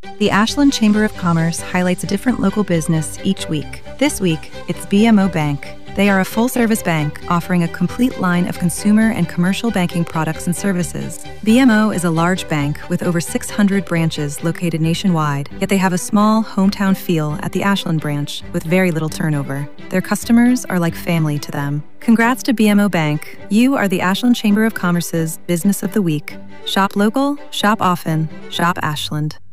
The Ashland Chamber of Commerce highlights a different local business each week. This week, it's BMO Bank. They are a full-service bank offering a complete line of consumer and commercial banking products and services. BMO is a large bank with over 600 branches located nationwide, yet they have a small hometown feel at the Ashland branch with very little turnover. Their customers are like family to them. Congrats to BMO Bank. You are the Ashland Chamber of Commerce's Business of the Week. Shop local, shop often, shop Ashland.